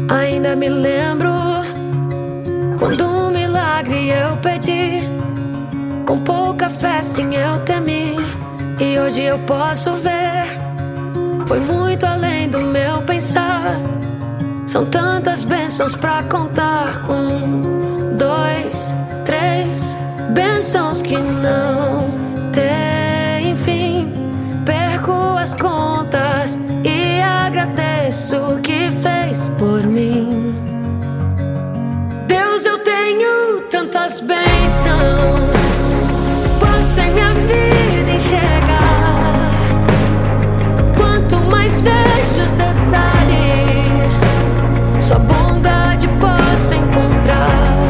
Ainda me lembro quando um milagre eu pedi, com pouca fé sim eu temi, e hoje eu posso ver, foi muito além do meu pensar. São tantas bênçãos pra contar. 1, 2, 3 bênçãos que não têm fim. Perco as contas e agradeço o que fez por mim. Deus, eu tenho tantas bênçãos, posso em minha vida enxergar. Quanto mais vejo os detalhes, sua bondade posso encontrar.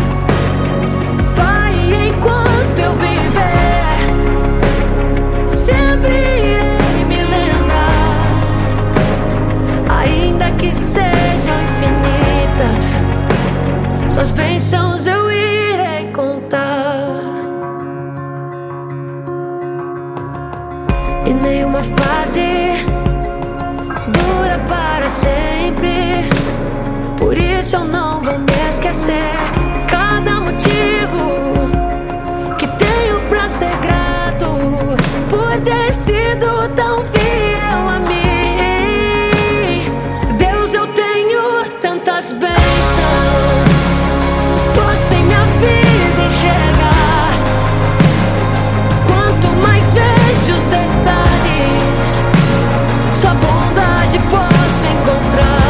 Pai, enquanto eu viver, sempre irei me lembrar. Ainda que sejam infinitas, suas bênçãos eu irei contar. E nenhuma fase dura para sempre, por isso eu não vou me esquecer. Cada motivo que tenho pra ser grato, por ter sido tão fiel a mim. Deus, eu tenho tantas bênçãos, posso em minha vida enxergar. Quanto mais vejo os detalhes, sua bondade posso encontrar.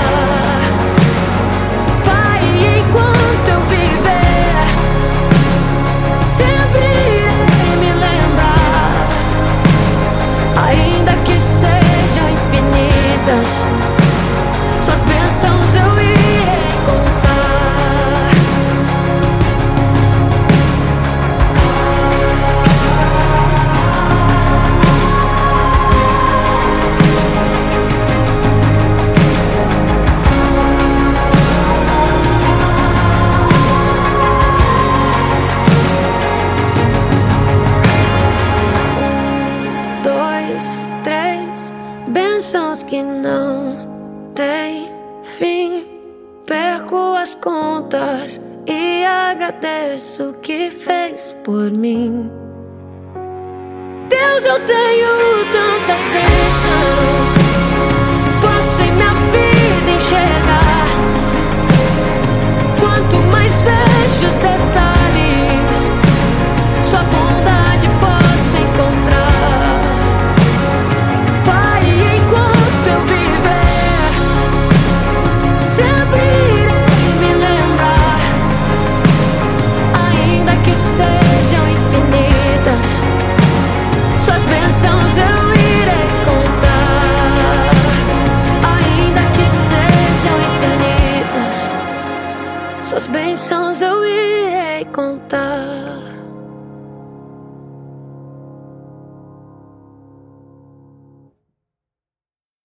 Suas bênçãos eu irei contar. Um, dois, três bênçãos que não tem fim. Perco as contas e agradeço o que fez por mim. Deus, eu tenho tantas bênçãos, posso em minha vida enxergar. Quanto mais vejo os detalhes, sua bondade posso encontrar. Sejam infinitas, suas bênçãos eu irei contar. Ainda que sejam infinitas, suas bênçãos eu irei contar.